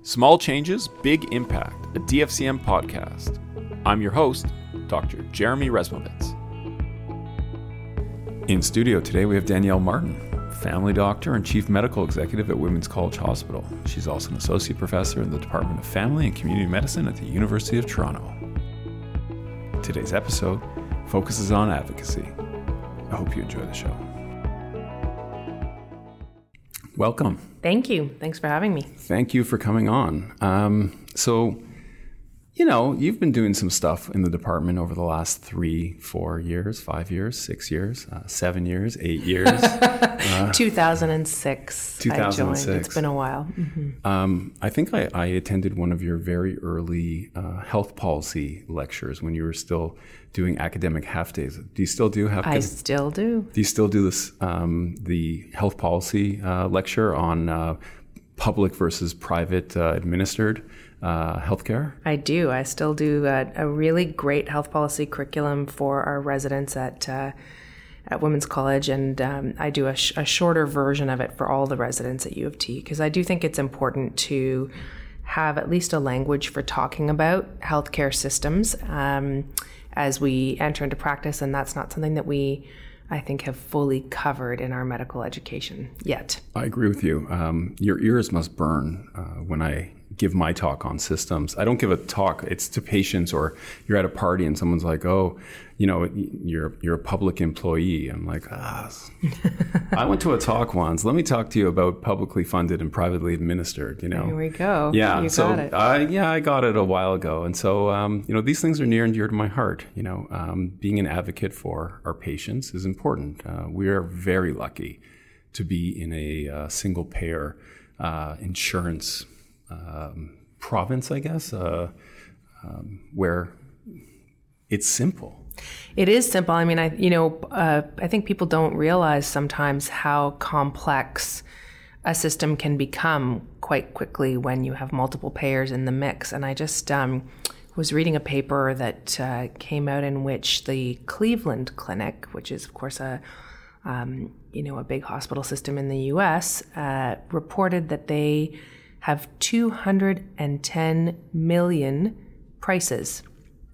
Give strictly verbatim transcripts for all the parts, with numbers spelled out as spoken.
Small Changes, Big Impact, a D F C M podcast. I'm your host, Doctor Jeremy Resmovitz. In studio today, we have Danielle Martin, family doctor and chief medical executive at Women's College Hospital. She's also an associate professor in the Department of Family and Community Medicine at the University of Toronto. Today's episode focuses on advocacy. I hope you enjoy the show. Welcome. Thank you. Thanks for having me. Thank you for coming on. Um, so, you know, you've been doing some stuff in the department over the last three, four years, five years, six years, uh, seven years, eight years. uh, two thousand six. two thousand six. I joined. It's been a while. Mm-hmm. Um, I think I, I attended one of your very early uh, health policy lectures when you were still doing academic half days. Do you still do half days? I still do. Do you still do this, um, the health policy uh, lecture on uh, public versus private uh, administered uh, healthcare? I do. I still do a, a really great health policy curriculum for our residents at uh, at Women's College, and um, I do a, sh- a shorter version of it for all the residents at U of T, because I do think it's important to have at least a language for talking about healthcare systems um, as we enter into practice, and that's not something that we, I think, have fully covered in our medical education yet. I agree with you. Um, your ears must burn uh, when I give my talk on systems. I don't give a talk, it's to patients, or you're at a party and someone's like, oh, you know, you're you're a public employee. I'm like, ah. I went to a talk once. Let me talk to you about publicly funded and privately administered, you know. Here we go. Yeah, you so got it. I, yeah, I got it a while ago. And so, um, you know, these things are near and dear to my heart. You know, um, being an advocate for our patients is important. Uh, we are very lucky to be in a uh, single payer uh, insurance um, province, I guess, uh, um, where it's simple. It is simple. I mean, I you know, uh, I think people don't realize sometimes how complex a system can become quite quickly when you have multiple payers in the mix. And I just um, was reading a paper that uh, came out in which the Cleveland Clinic, which is of course a um, you know a big hospital system in the U S, uh, reported that they have two hundred ten million prices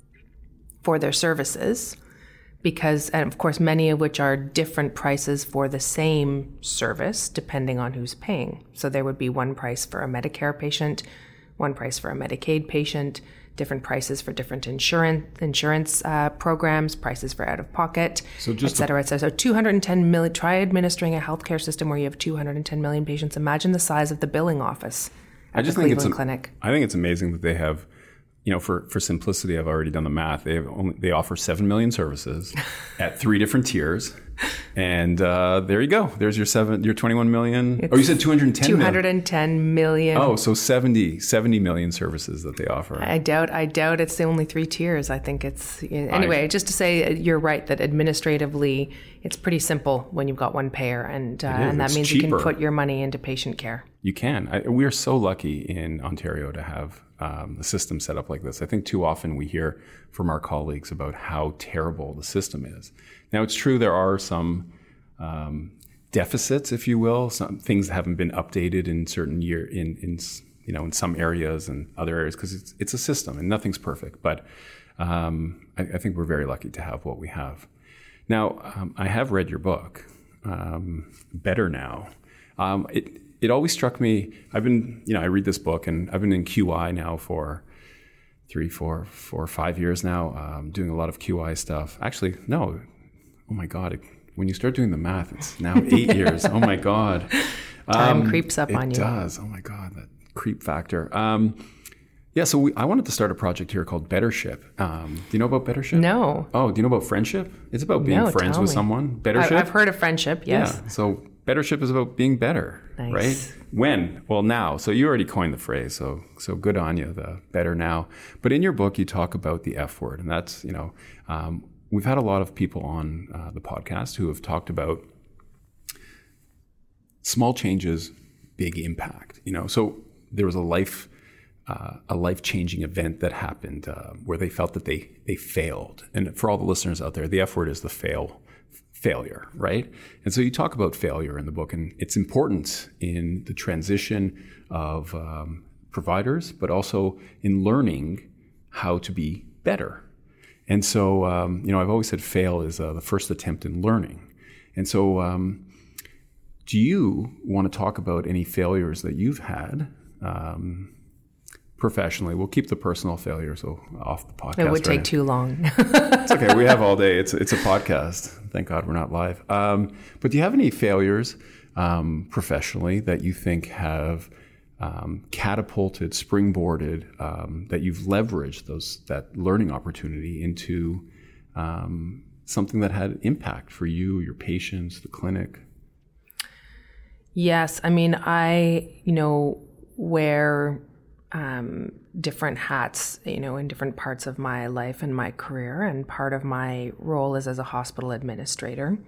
for their services, because, and of course, many of which are different prices for the same service, depending on who's paying. So there would be one price for a Medicare patient, one price for a Medicaid patient, different prices for different insurance insurance uh, programs, prices for out-of-pocket, so et cetera, et cetera. So two hundred ten million, try administering a healthcare system where you have two hundred ten million patients. Imagine the size of the billing office at I just the think Cleveland it's Clinic. I think it's amazing that they have, you know, for, for simplicity, I've already done the math. They have only, they offer seven million services at three different tiers, and uh, there you go. There's your seven, your twenty-one million. It's oh, you said two hundred ten. two hundred ten million. Oh, so seventy, seventy million services that they offer. I doubt. I doubt it's the only three tiers. I think it's anyway. I, just to say, you're right that administratively, it's pretty simple when you've got one payer, and uh, and that it's means cheaper. You can put your money into patient care. You can. I, we are so lucky in Ontario to have um, a system set up like this. I think too often we hear from our colleagues about how terrible the system is. Now, it's true there are some um, deficits, if you will, some things that haven't been updated in certain year in in you know in some areas and other areas, because it's it's a system and nothing's perfect. But um, I, I think we're very lucky to have what we have. Now, um, I have read your book, um, Better Now. Um, it it always struck me. I've been you know I read this book, and I've been in Q I now for three, four, four, five years now, um, doing a lot of Q I stuff. Actually, no. Oh my God! It, when you start doing the math, it's now eight years. Oh my God! Time um, creeps up on you. It does. Oh my God, that creep factor. Um, yeah. So we, I wanted to start a project here called Bettership. Um, do you know about Bettership? No. Oh, do you know about friendship? It's about being no, friends with me. someone. Bettership. I, I've heard of friendship. Yes. Yeah. So Bettership is about being better, nice. Right? When? Well, now. So you already coined the phrase. So so good on you. The better now. But in your book, you talk about the F word, and that's you know. Um, We've had a lot of people on uh, the podcast who have talked about small changes, big impact. You know, so there was a life, uh, a life-changing event that happened uh, where they felt that they they failed. And for all the listeners out there, the F word is the fail, failure, right? And so you talk about failure in the book, and it's important in the transition of um, providers, but also in learning how to be better. And so, um, you know, I've always said fail is uh, the first attempt in learning. And so, um, do you want to talk about any failures that you've had um, professionally? We'll keep the personal failures off the podcast. It would take right too long. It's okay. We have all day. It's it's a podcast. Thank God we're not live. Um, but do you have any failures um, professionally that you think have um, catapulted, springboarded, um, that you've leveraged those that learning opportunity into um, something that had impact for you, your patients, the clinic? Yes. I mean, I, you know, wear um, different hats, you know, in different parts of my life and my career. And part of my role is as a hospital administrator.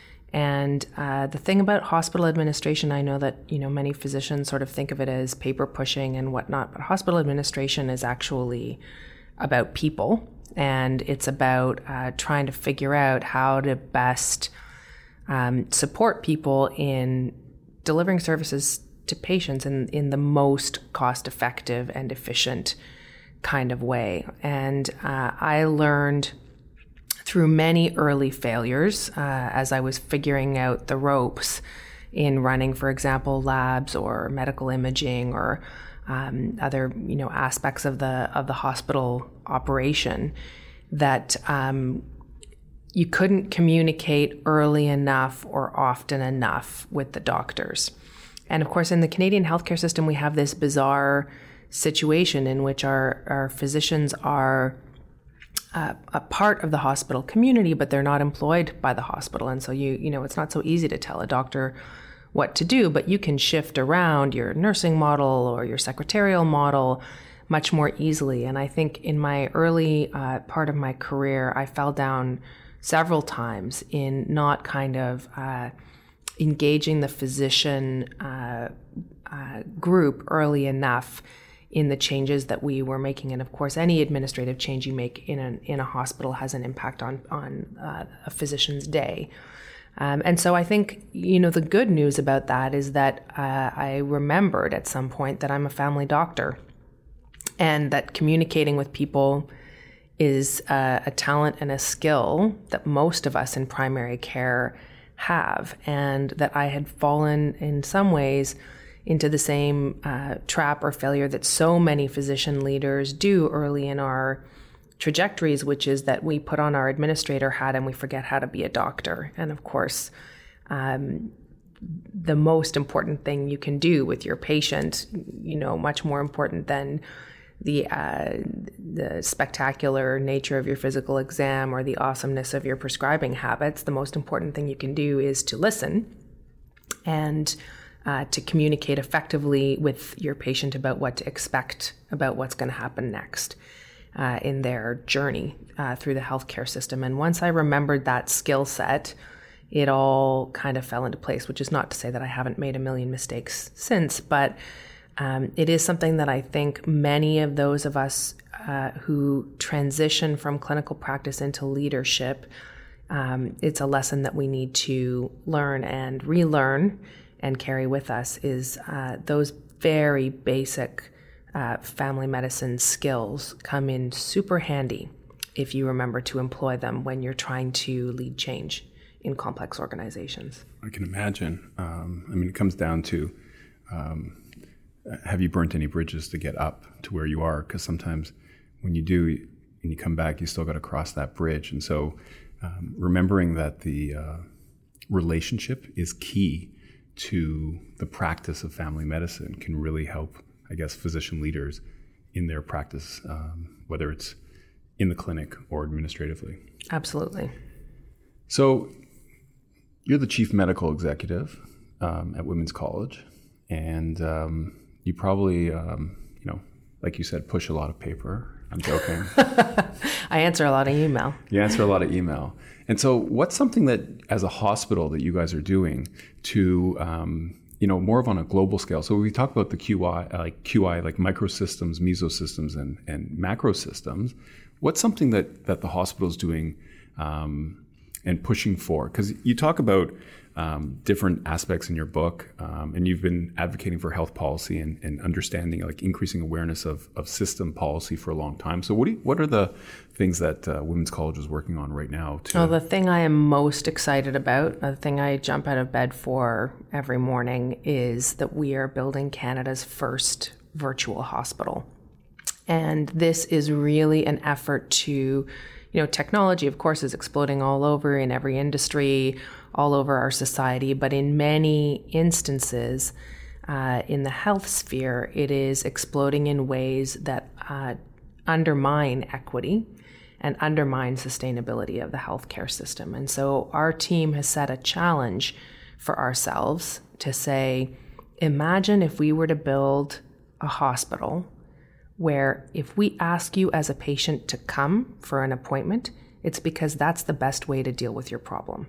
And uh, the thing about hospital administration, I know that, you know, many physicians sort of think of it as paper pushing and whatnot, but hospital administration is actually about people. And it's about uh, trying to figure out how to best um, support people in delivering services to patients in, in the most cost-effective and efficient kind of way. And uh, I learned through many early failures uh, as I was figuring out the ropes in running, for example, labs or medical imaging or um, other, you know, aspects of the of the hospital operation, that um, you couldn't communicate early enough or often enough with the doctors. And of course, in the Canadian healthcare system, we have this bizarre situation in which our, our physicians are uh, a part of the hospital community, but they're not employed by the hospital. And so, you you know, it's not so easy to tell a doctor what to do, but you can shift around your nursing model or your secretarial model much more easily. And I think in my early uh, part of my career, I fell down several times in not kind of uh, engaging the physician uh, uh, group early enough in the changes that we were making. And of course, any administrative change you make in a, in a hospital has an impact on, on uh, a physician's day. Um, and so I think, you know, the good news about that is that uh, I remembered at some point that I'm a family doctor and that communicating with people is uh, a talent and a skill that most of us in primary care have, and that I had fallen in some ways into the same uh, trap or failure that so many physician leaders do early in our trajectories, which is that we put on our administrator hat and we forget how to be a doctor. And of course, um, the most important thing you can do with your patient, you know, much more important than the uh, the spectacular nature of your physical exam or the awesomeness of your prescribing habits, the most important thing you can do is to listen and uh, to communicate effectively with your patient about what to expect about what's going to happen next uh, in their journey uh, through the healthcare system. And once I remembered that skill set, it all kind of fell into place, which is not to say that I haven't made a million mistakes since, but Um, it is something that I think many of those of us uh, who transition from clinical practice into leadership, um, it's a lesson that we need to learn and relearn and carry with us, is uh, those very basic uh, family medicine skills come in super handy if you remember to employ them when you're trying to lead change in complex organizations. I can imagine. Um, I mean, it comes down to um, have you burnt any bridges to get up to where you are? Because sometimes when you do and you come back, you still got to cross that bridge. And so um, remembering that the uh, relationship is key to the practice of family medicine can really help, I guess, physician leaders in their practice, um, whether it's in the clinic or administratively. Absolutely. So you're the chief medical executive um, at Women's College, and um, you probably, um, you know, like you said, push a lot of paper. I'm joking. I answer a lot of email. You answer a lot of email. And so what's something that, as a hospital, that you guys are doing to, um, you know, more of on a global scale? So we talk about the Q I, like Q I, like microsystems, mesosystems, and, and macro systems. What's something that, that the hospital is doing um, and pushing for? Because you talk about um, different aspects in your book, um, and you've been advocating for health policy and, and understanding, like increasing awareness of, of system policy for a long time. So what do you, what are the things that uh, Women's College is working on right now? To... Well, the thing I am most excited about, the thing I jump out of bed for every morning, is that we are building Canada's first virtual hospital. And this is really an effort to, you know, technology, of course, is exploding all over in every industry, all over our society. But in many instances, uh, in the health sphere, it is exploding in ways that uh, undermine equity and undermine sustainability of the healthcare system. And so our team has set a challenge for ourselves to say, imagine if we were to build a hospital where if we ask you as a patient to come for an appointment, it's because that's the best way to deal with your problem.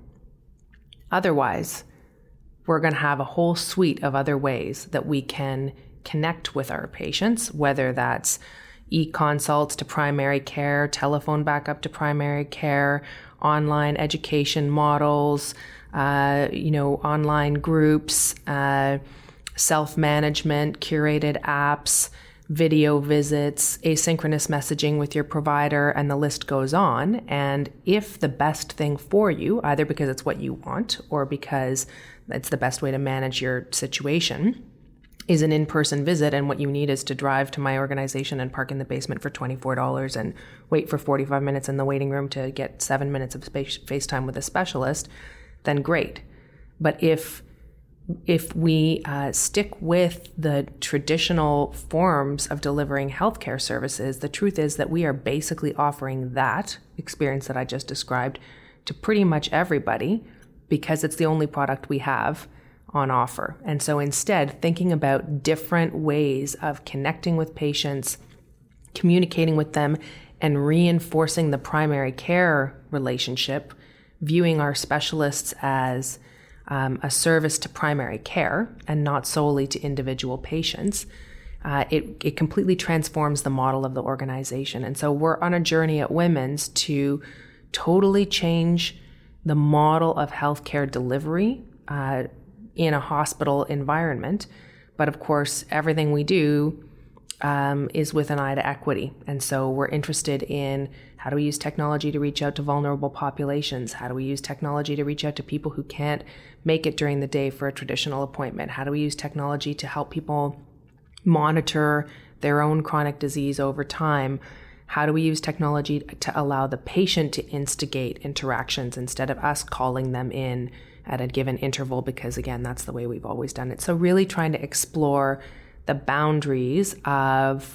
Otherwise, we're going to have a whole suite of other ways that we can connect with our patients, whether that's e-consults to primary care, telephone backup to primary care, online education models, uh, you know, online groups, uh, self-management, curated apps, video visits, asynchronous messaging with your provider, and the list goes on. And if the best thing for you, either because it's what you want or because it's the best way to manage your situation, is an in-person visit, and what you need is to drive to my organization and park in the basement for twenty-four dollars and wait for forty-five minutes in the waiting room to get seven minutes of space, face time with a specialist, then great. But if if we uh, stick with the traditional forms of delivering healthcare services, the truth is that we are basically offering that experience that I just described to pretty much everybody because it's the only product we have on offer. And so instead, thinking about different ways of connecting with patients, communicating with them, and reinforcing the primary care relationship, viewing our specialists as um, a service to primary care and not solely to individual patients, uh, it, it completely transforms the model of the organization. And so we're on a journey at Women's to totally change the model of healthcare delivery uh, in a hospital environment. But of course, everything we do um, is with an eye to equity. And so we're interested in how do we use technology to reach out to vulnerable populations? How do we use technology to reach out to people who can't make it during the day for a traditional appointment? How do we use technology to help people monitor their own chronic disease over time? How do we use technology to allow the patient to instigate interactions instead of us calling them in at a given interval? Because again, that's the way we've always done it. So really trying to explore the boundaries of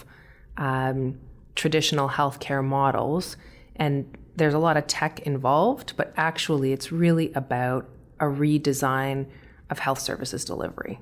um, traditional healthcare models. And there's a lot of tech involved, but actually it's really about a redesign of health services delivery.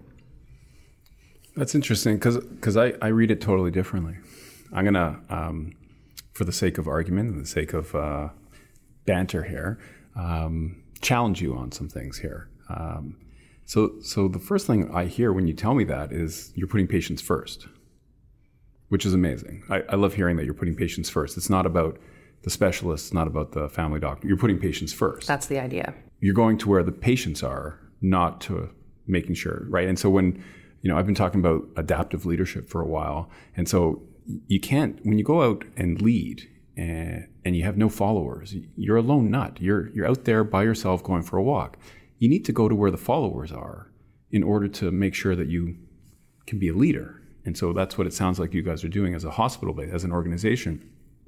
That's interesting because because I, I read it totally differently. I'm going to, um, for the sake of argument and the sake of uh, banter here, um, challenge you on some things here. Um, so so the first thing I hear when you tell me that is you're putting patients first, which is amazing. I, I love hearing that you're putting patients first. It's not about the specialist, it's not about the family doctor. You're putting patients first. That's the idea. You're going to where the patients are, not to making sure, right? And so when, you know, I've been talking about adaptive leadership for a while. And so you can't, when you go out and lead and, and you have no followers, you're a lone nut. You're, you're out there by yourself going for a walk. You need to go to where the followers are in order to make sure that you can be a leader. And so that's what it sounds like you guys are doing as a hospital, as an organization.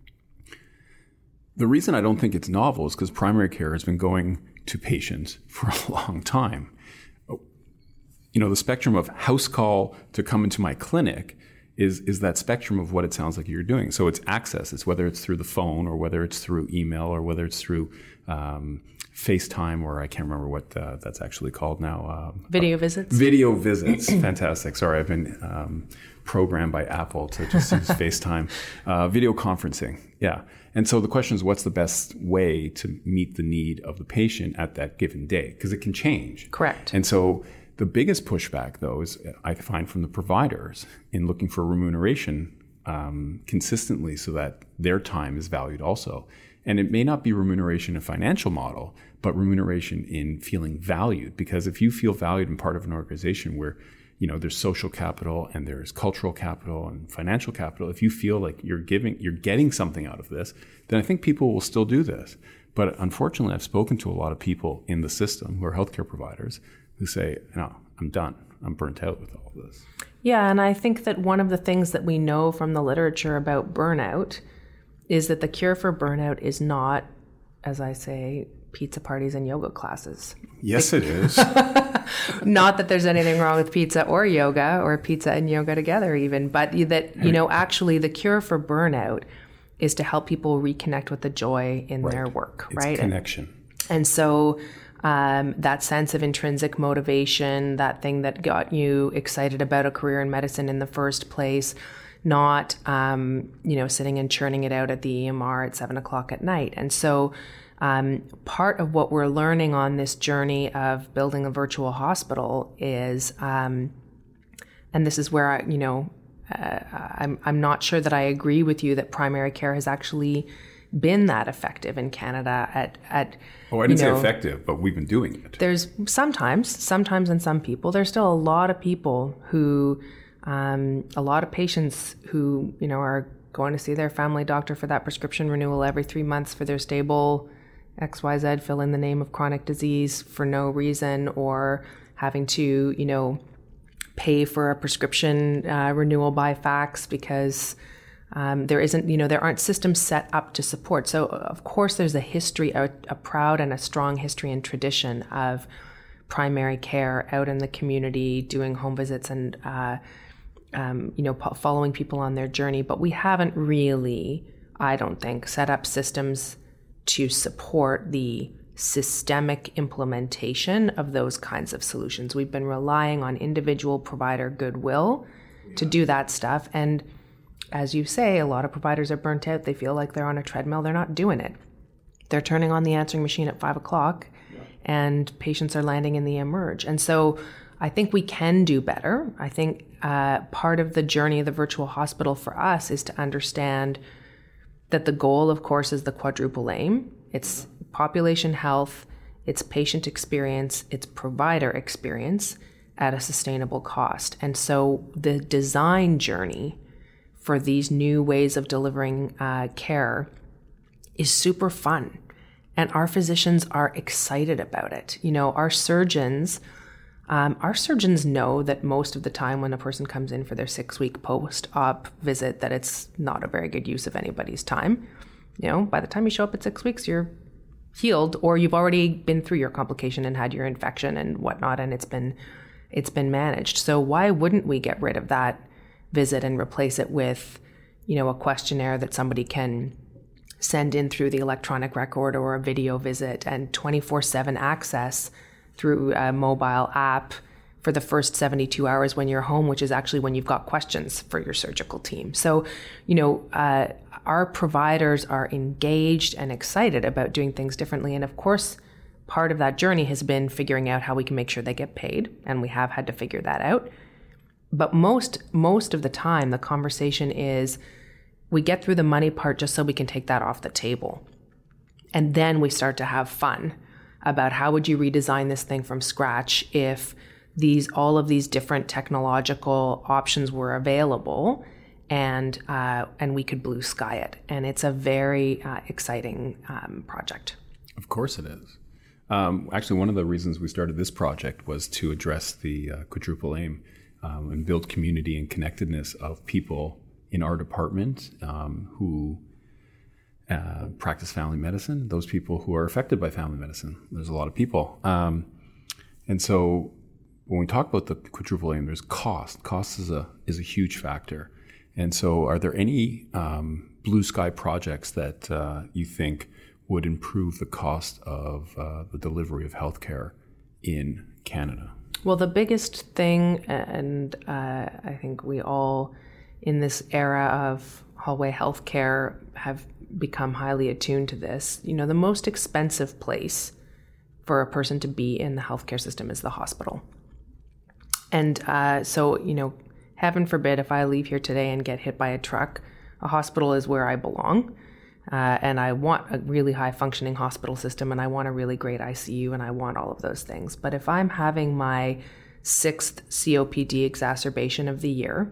The reason I don't think it's novel is because primary care has been going to patients for a long time. You know, the spectrum of house call to come into my clinic is is that spectrum of what it sounds like you're doing. So it's access. It's whether it's through the phone or whether it's through email or whether it's through um, FaceTime, or I can't remember what uh, that's actually called now. Um, video visits. Video visits. Fantastic. Sorry, I've been um, programmed by Apple to just use FaceTime. Uh, video conferencing. Yeah. And so the question is, what's the best way to meet the need of the patient at that given day? Because it can change. Correct. And so the biggest pushback, though, is I find from the providers in looking for remuneration um, consistently so that their time is valued also. And it may not be remuneration in a financial model, but remuneration in feeling valued. Because if you feel valued and part of an organization where, you know, there's social capital and there's cultural capital and financial capital, if you feel like you're giving, you're getting something out of this, then I think people will still do this. But unfortunately, I've spoken to a lot of people in the system who are healthcare providers who say, no, I'm done. I'm burnt out with all of this. Yeah, and I think that one of the things that we know from the literature about burnout is that the cure for burnout is not, as I say, pizza parties and yoga classes. Yes, it is. Not that there's anything wrong with pizza or yoga, or pizza and yoga together even, but that, you know, actually the cure for burnout is to help people reconnect with the joy in right. their work, it's right? Connection. And, and so um, that sense of intrinsic motivation, that thing that got you excited about a career in medicine in the first place, not, um, you know, sitting and churning it out at the E M R at seven o'clock at night. And so um, part of what we're learning on this journey of building a virtual hospital is, um, and this is where I, you know, uh, I'm, I'm not sure that I agree with you that primary care has actually been that effective in Canada at, at Oh, I didn't you know, say effective, but we've been doing it. There's sometimes, sometimes in some people, there's still a lot of people who Um, a lot of patients who, you know, are going to see their family doctor for that prescription renewal every three months for their stable X Y Z, fill in the name of chronic disease for no reason, or having to, you know, pay for a prescription uh, renewal by fax because um, there isn't, you know, there aren't systems set up to support. So, of course, there's a history, a, a proud and a strong history and tradition of primary care out in the community, doing home visits and uh, Um, you know, following people on their journey, but we haven't really, I don't think, set up systems to support the systemic implementation of those kinds of solutions. We've been relying on individual provider goodwill to do that stuff. And as you say, a lot of providers are burnt out. They feel like they're on a treadmill. They're not doing it. They're turning on the answering machine at five o'clock and patients are landing in the emerge. And so I think we can do better. I think uh, part of the journey of the virtual hospital for us is to understand that the goal, of course, is the quadruple aim. It's population health, it's patient experience, it's provider experience at a sustainable cost. And so the design journey for these new ways of delivering uh, care is super fun. And our physicians are excited about it. You know, our surgeons... Um, our surgeons know that most of the time when a person comes in for their six-week post-op visit that it's not a very good use of anybody's time. You know, by the time you show up at six weeks, you're healed, or you've already been through your complication and had your infection and whatnot, and it's been it's been managed. So why wouldn't we get rid of that visit and replace it with, you know, a questionnaire that somebody can send in through the electronic record, or a video visit, and twenty-four seven access through a mobile app for the first seventy-two hours when you're home, which is actually when you've got questions for your surgical team. So, you know, uh, our providers are engaged and excited about doing things differently. And of course, part of that journey has been figuring out how we can make sure they get paid. And we have had to figure that out. But most, most of the time, the conversation is we get through the money part just so we can take that off the table. And then we start to have fun about how would you redesign this thing from scratch if these all of these different technological options were available, and uh, and we could blue sky it. And it's a very uh, exciting um, project. Of course it is. Um, actually, one of the reasons we started this project was to address the uh, quadruple aim um, and build community and connectedness of people in our department um, who Uh, practice family medicine, those people who are affected by family medicine. There's a lot of people. Um, and so when we talk about the quadruple aim, there's cost. Cost is a is a huge factor. And so are there any um, blue sky projects that uh, you think would improve the cost of uh, the delivery of healthcare in Canada? Well, the biggest thing, and uh, I think we all in this era of hallway healthcare have become highly attuned to this. You know, the most expensive place for a person to be in the healthcare system is the hospital. And uh, so, you know, heaven forbid if I leave here today and get hit by a truck, a hospital is where I belong. Uh, and I want a really high functioning hospital system, and I want a really great I C U, and I want all of those things. But if I'm having my sixth C O P D exacerbation of the year,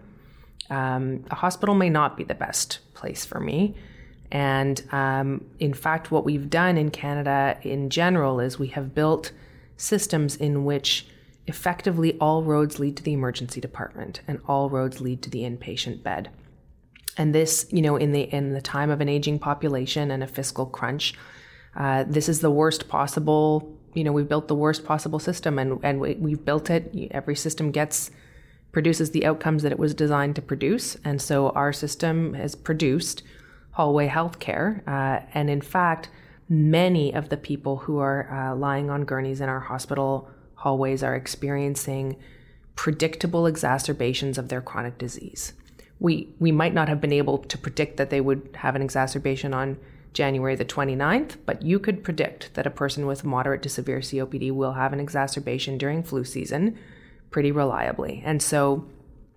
um, a hospital may not be the best place for me. And um, in fact, what we've done in Canada in general is we have built systems in which effectively all roads lead to the emergency department and all roads lead to the inpatient bed. And this, you know, in the in the time of an aging population and a fiscal crunch, uh, this is the worst possible, you know, we've built the worst possible system, and, and we, we've built it. Every system gets, produces the outcomes that it was designed to produce. And so our system has produced hallway healthcare. Uh, and in fact, many of the people who are uh, lying on gurneys in our hospital hallways are experiencing predictable exacerbations of their chronic disease. We we might not have been able to predict that they would have an exacerbation on January the twenty-ninth, but you could predict that a person with moderate to severe C O P D will have an exacerbation during flu season pretty reliably. And so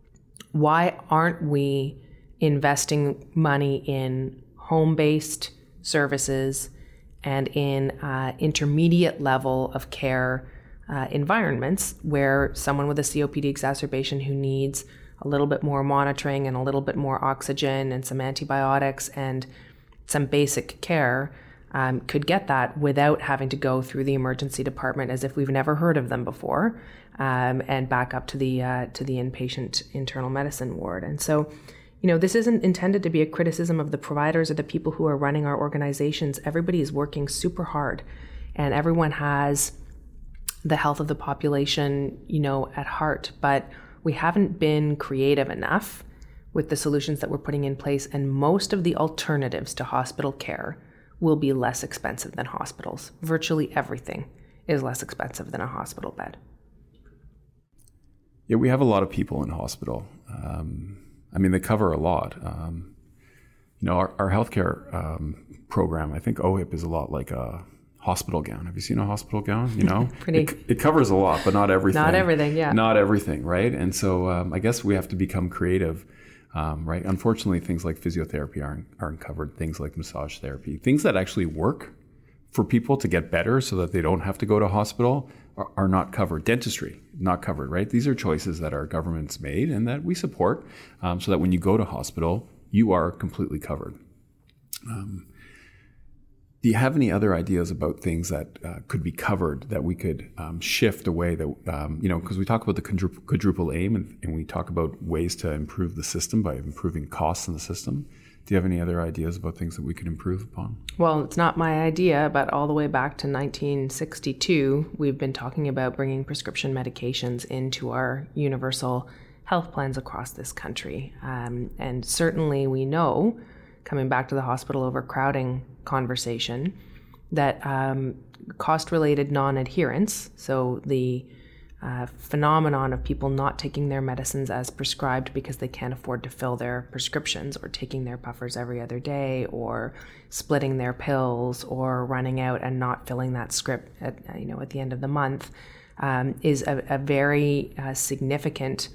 why aren't we investing money in home-based services and in uh, intermediate level of care uh, environments where someone with a C O P D exacerbation who needs a little bit more monitoring and a little bit more oxygen and some antibiotics and some basic care um, could get that without having to go through the emergency department as if we've never heard of them before, um, and back up to the uh, to the inpatient internal medicine ward. And so, you know, this isn't intended to be a criticism of the providers or the people who are running our organizations. Everybody is working super hard, and everyone has the health of the population, you know, at heart, but we haven't been creative enough with the solutions that we're putting in place, and most of the alternatives to hospital care will be less expensive than hospitals. Virtually everything is less expensive than a hospital bed. Yeah, we have a lot of people in hospital. Um, I mean, they cover a lot. Um, you know, our, our healthcare um, program, I think O H I P is a lot like a hospital gown. Have you seen a hospital gown? You know, Pretty. It, it covers a lot, but not everything. Not everything, yeah. Not everything, right? And so um, I guess we have to become creative, um, right? Unfortunately, things like physiotherapy aren't aren't covered. Things like massage therapy, things that actually work for people to get better, so that they don't have to go to hospital, are, are not covered. Dentistry, not covered, right? These are choices that our government's made and that we support, um, so that when you go to hospital, you are completely covered. Um, Do you have any other ideas about things that uh, could be covered that we could um, shift away that, um, you know, because we talk about the quadruple, quadruple aim and, and we talk about ways to improve the system by improving costs in the system. Do you have any other ideas about things that we could improve upon? Well, it's not my idea, but all the way back to nineteen sixty-two, we've been talking about bringing prescription medications into our universal health plans across this country. Um, and certainly we know, coming back to the hospital overcrowding conversation, that um, cost-related non-adherence, so the uh, phenomenon of people not taking their medicines as prescribed because they can't afford to fill their prescriptions, or taking their puffers every other day, or splitting their pills, or running out and not filling that script at, you know, at the end of the month, um, is a, a very uh, significant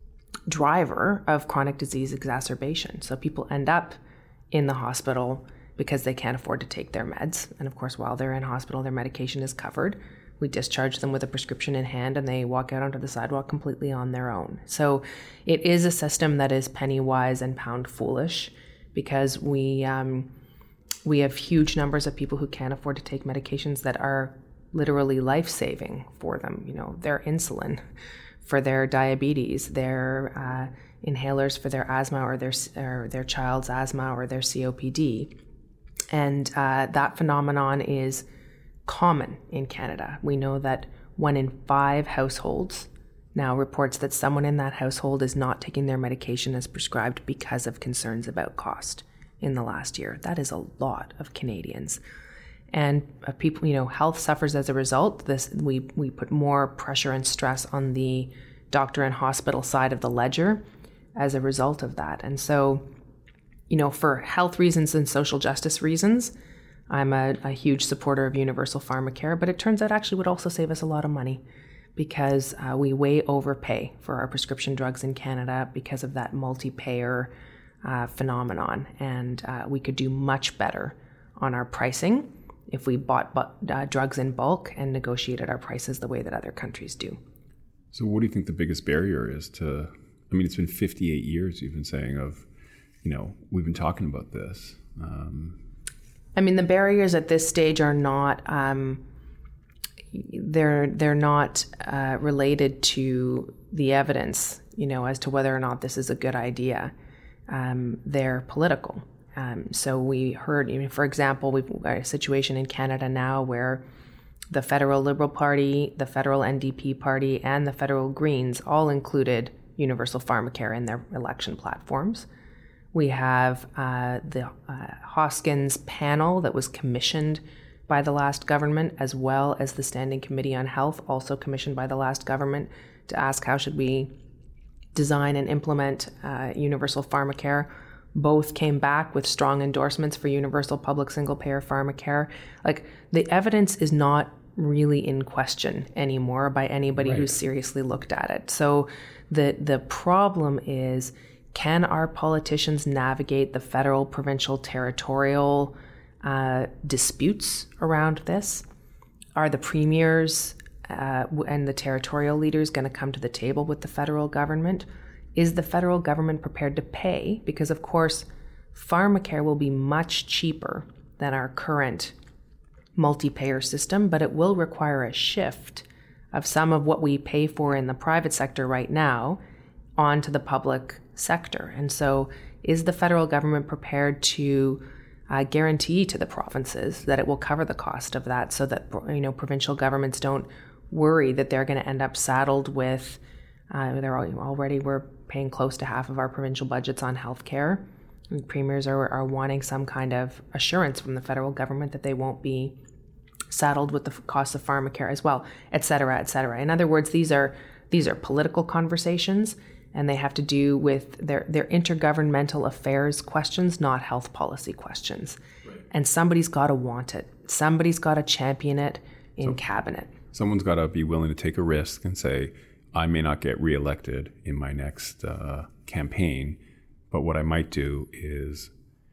driver of chronic disease exacerbation. So people end up in the hospital because they can't afford to take their meds. And of course, while they're in hospital, their medication is covered. We discharge them with a prescription in hand and they walk out onto the sidewalk completely on their own. So it is a system that is penny wise and pound foolish, because we um, we have huge numbers of people who can't afford to take medications that are literally life-saving for them. You know, their insulin for their diabetes, their uh, inhalers for their asthma or their or their child's asthma or their C O P D. And uh, that phenomenon is common in Canada. We know that one in five households now reports that someone in that household is not taking their medication as prescribed because of concerns about cost in the last year. That is a lot of Canadians. And uh, people, you know, health suffers as a result. This we we put more pressure and stress on the doctor and hospital side of the ledger as a result of that. And so, you know, for health reasons and social justice reasons, I'm a, a huge supporter of universal pharmacare, but it turns out actually would also save us a lot of money, because uh, we way overpay for our prescription drugs in Canada because of that multi-payer uh, phenomenon, and uh, we could do much better on our pricing if we bought bu- uh, drugs in bulk and negotiated our prices the way that other countries do. So what do you think the biggest barrier is to, I mean, it's been fifty-eight years you've been saying of, you know, we've been talking about this. Um, I mean, the barriers at this stage are not, um, they're, they're not uh, related to the evidence, you know, as to whether or not this is a good idea. Um, they're political. Um, so we heard, you know, for example, we've got a situation in Canada now where the federal Liberal Party, the federal N D P party, and the federal Greens all included universal pharmacare in their election platforms. We have uh, the uh, Hoskins panel that was commissioned by the last government, as well as the Standing Committee on Health, also commissioned by the last government, to ask how should we design and implement uh, universal pharmacare. Both came back with strong endorsements for universal public single-payer pharmacare. Like, the evidence is not really in question anymore by anybody right. who's seriously looked at it. So the the problem is, can our politicians navigate the federal, provincial, territorial uh, disputes around this? Are the premiers uh, and the territorial leaders going to come to the table with the federal government? Is the federal government prepared to pay? Because, of course, pharmacare will be much cheaper than our current multi-payer system, but it will require a shift of some of what we pay for in the private sector right now onto the public sector. And so is the federal government prepared to uh, guarantee to the provinces that it will cover the cost of that, so that, you know, provincial governments don't worry that they're going to end up saddled with, uh, they're already, we're paying close to half of our provincial budgets on healthcare. And premiers are, are wanting some kind of assurance from the federal government that they won't be saddled with the cost of pharmacare as well, et cetera, et cetera. In other words, these are these are political conversations, and they have to do with their, their intergovernmental affairs questions, not health policy questions. Right. And somebody's got to want it. Somebody's got to champion it in so, cabinet. Someone's got to be willing to take a risk and say, I may not get reelected in my next uh, campaign, but what I might do is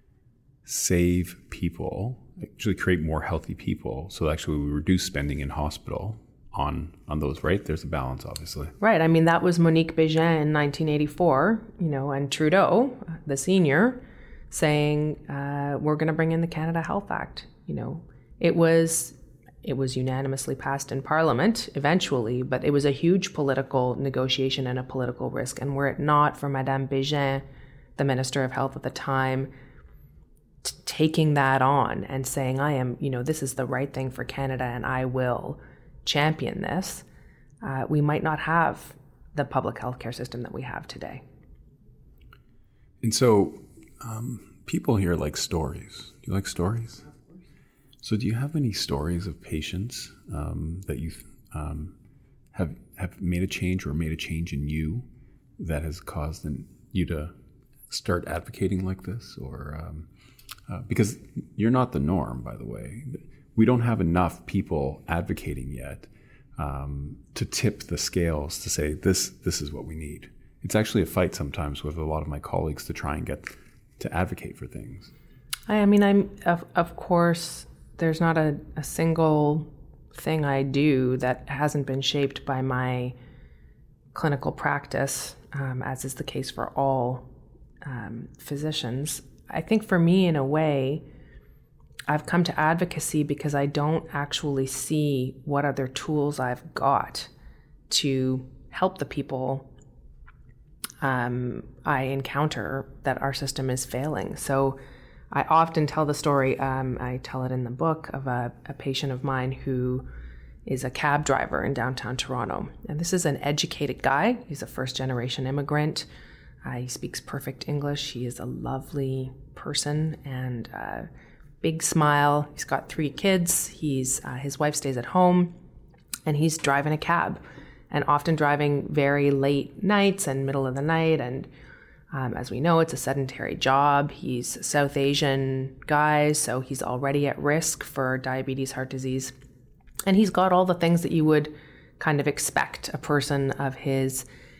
save people, actually create more healthy people, so actually we reduce spending in hospital on on those, right? There's a balance, obviously. Right. I mean, that was Monique Bégin in nineteen eighty-four, you know, and Trudeau, the senior, saying, uh, we're going to bring in the Canada Health Act. You know, it was it was unanimously passed in Parliament eventually, but it was a huge political negotiation and a political risk. And were it not for Madame Bégin, the Minister of Health at the time, t- taking that on and saying, I am, you know, this is the right thing for Canada and I will champion this, uh, we might not have the public healthcare system that we have today. And so um, people here like stories. Do you like stories? So do you have any stories of patients um, that you um, have have made a change or made a change in you that has caused an, you to start advocating like this? Or um, uh, because you're not the norm, by the way. We don't have enough people advocating yet um, to tip the scales to say this this is what we need. It's actually a fight sometimes with a lot of my colleagues to try and get to advocate for things. I mean, I'm of of course, there's not a, a single thing I do that hasn't been shaped by my clinical practice, um, as is the case for all um, physicians. I think for me, in a way, I've come to advocacy because I don't actually see what other tools I've got to help the people um, I encounter that our system is failing. So I often tell the story, um, I tell it in the book, of a, a patient of mine who is a cab driver in downtown Toronto. And this is an educated guy. He's a first-generation immigrant. Uh, he speaks perfect English. He is a lovely person and uh, big smile. He's got three kids. He's uh, his wife stays at home, and he's driving a cab, and often driving very late nights and middle of the night. And um, as we know, it's a sedentary job. He's a South Asian guy, so he's already at risk for diabetes, heart disease, and he's got all the things that you would kind of expect a person of his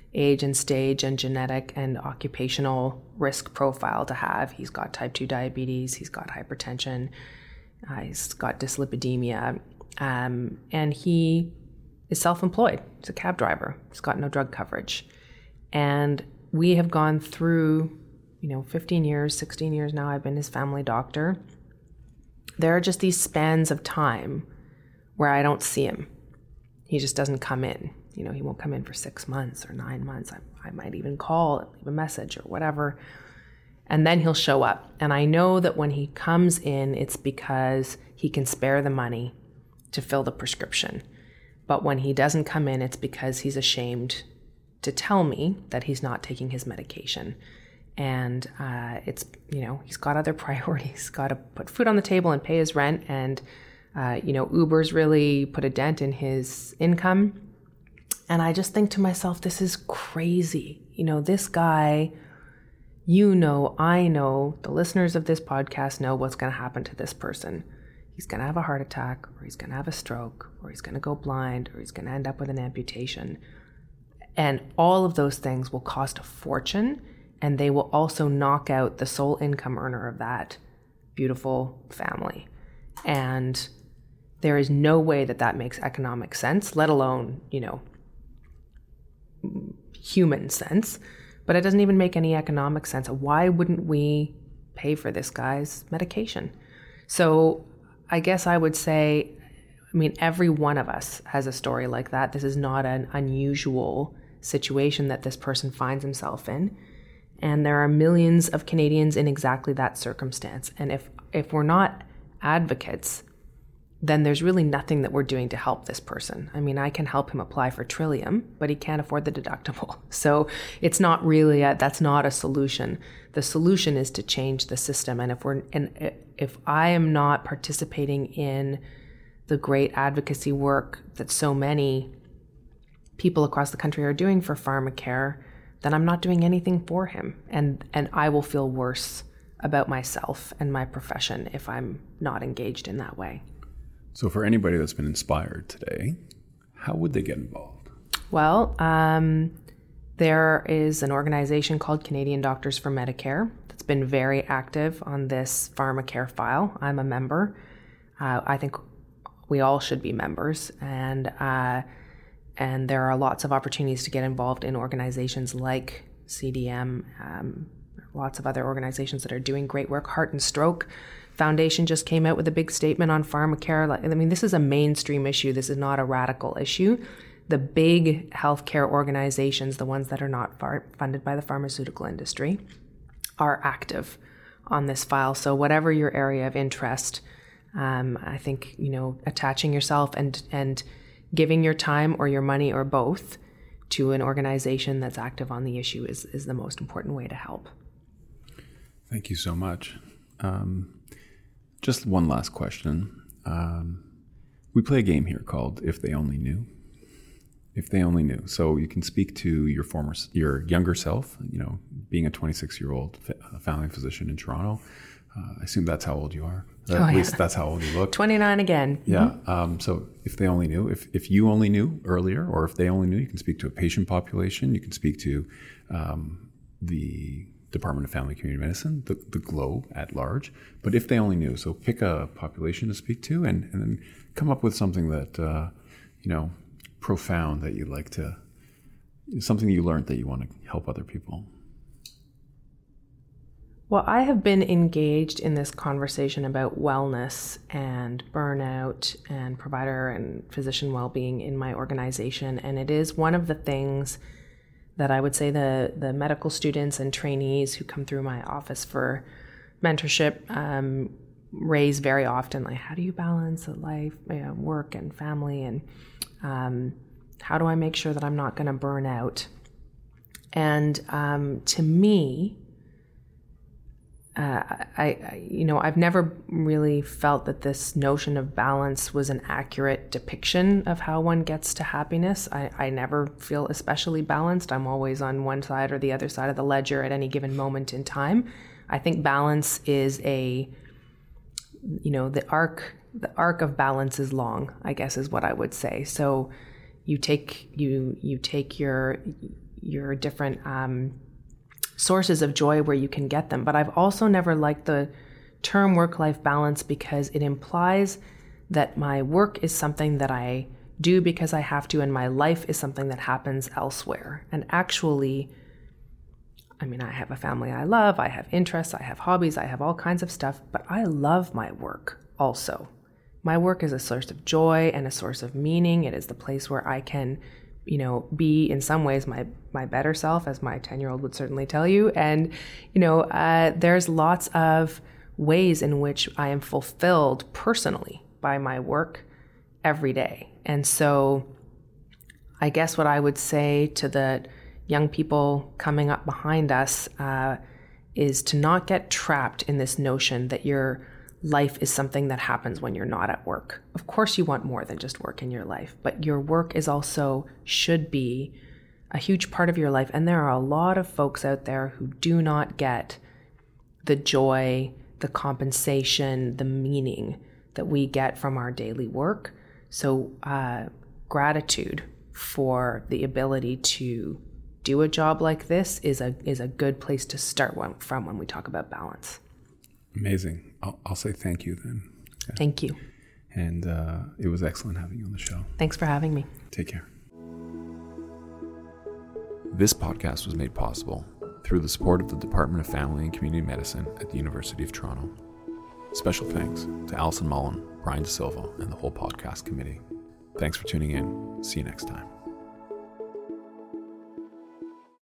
age and stage and genetic and occupational risk profile to have. He's got type two diabetes, he's got hypertension, uh, he's got dyslipidemia, um, and he is self-employed. He's a cab driver. He's got no drug coverage. And we have gone through, you know, fifteen years, sixteen years now, I've been his family doctor. There are just these spans of time where I don't see him. He just doesn't come in. You know, he won't come in for six months or nine months. I, I might even call, leave a message or whatever. And then he'll show up. And I know that when he comes in, it's because he can spare the money to fill the prescription. But when he doesn't come in, it's because he's ashamed to tell me that he's not taking his medication. And uh, it's, you know, he's got other priorities. He's got to put food on the table and pay his rent. And, uh, you know, Uber's really put a dent in his income. And I just think to myself, this is crazy. You know, this guy, you know, I know, the listeners of this podcast know what's going to happen to this person. He's going to have a heart attack, or he's going to have a stroke, or he's going to go blind, or he's going to end up with an amputation. And all of those things will cost a fortune, and they will also knock out the sole income earner of that beautiful family. And there is no way that that makes economic sense, let alone, you know, human sense. But it doesn't even make any economic sense. Why wouldn't we pay for this guy's medication? So I guess I would say, I mean, every one of us has a story like that. This is not an unusual situation that this person finds himself in. And there are millions of Canadians in exactly that circumstance. And if, if we're not advocates, then there's really nothing that we're doing to help this person. I mean, I can help him apply for Trillium, but he can't afford the deductible. So it's not really, a, that's not a solution. The solution is to change the system. And if we're, and if I am not participating in the great advocacy work that so many people across the country are doing for pharmacare, then I'm not doing anything for him. And, and I will feel worse about myself and my profession if I'm not engaged in that way. So for anybody that's been inspired today, how would they get involved? Well, um, there is an organization called Canadian Doctors for Medicare that's been very active on this pharmacare file. I'm a member. Uh, I think we all should be members. And uh, and there are lots of opportunities to get involved in organizations like C D M, um, lots of other organizations that are doing great work. Heart and Stroke Foundation just came out with a big statement on pharmacare. I mean, this is a mainstream issue. This is not a radical issue. The big healthcare organizations, the ones that are not far funded by the pharmaceutical industry, are active on this file. So whatever your area of interest, um, I think, you know, attaching yourself and and giving your time or your money or both to an organization that's active on the issue is, is the most important way to help. Thank you so much. Um, Just one last question. Um, we play a game here called If They Only Knew. If They Only Knew. So you can speak to your former, your younger self, you know, being a twenty-six-year-old family physician in Toronto. Uh, I assume that's how old you are. Oh, At yeah. least that's how old you look. twenty-nine again. Yeah. Mm-hmm. Um, so if they only knew, if, if you only knew earlier, or if they only knew, you can speak to a patient population. You can speak to um, the Department of Family and Community Medicine, the, the globe at large. But if they only knew, so pick a population to speak to and, and then come up with something that, uh, you know, profound that you'd like to, something you learned that you want to help other people. Well, I have been engaged in this conversation about wellness and burnout and provider and physician well-being in my organization. And it is one of the things that I would say the, the medical students and trainees who come through my office for mentorship um, raise very often, like, how do you balance a life, you know, work and family? And um, how do I make sure that I'm not going to burn out? And um, to me, Uh, I, I, you know, I've never really felt that this notion of balance was an accurate depiction of how one gets to happiness. I, I never feel especially balanced. I'm always on one side or the other side of the ledger at any given moment in time. I think balance is a, you know, the arc, the arc of balance is long, I guess is what I would say. So you take, you, you take your, your different um, sources of joy where you can get them. But I've also never liked the term work-life balance because it implies that my work is something that I do because I have to, and my life is something that happens elsewhere. And actually, I mean, I have a family I love, I have interests, I have hobbies, I have all kinds of stuff, but I love my work also. My work is a source of joy and a source of meaning. It is the place where I can, you know, be in some ways my my better self, as my ten-year-old would certainly tell you. And, you know, uh, there's lots of ways in which I am fulfilled personally by my work every day. And so I guess what I would say to the young people coming up behind us uh, is to not get trapped in this notion that your life is something that happens when you're not at work. Of course you want more than just work in your life, but your work is also, should be, a huge part of your life. And there are a lot of folks out there who do not get the joy, the compensation, the meaning that we get from our daily work. So uh, gratitude for the ability to do a job like this is a is a good place to start one, from when we talk about balance. Amazing. I'll, I'll say thank you then. Okay. Thank you. And uh, it was excellent having you on the show. Thanks for having me. Take care. This podcast was made possible through the support of the Department of Family and Community Medicine at the University of Toronto. Special thanks to Alison Mullen, Brian De Silva, and the whole podcast committee. Thanks for tuning in. See you next time.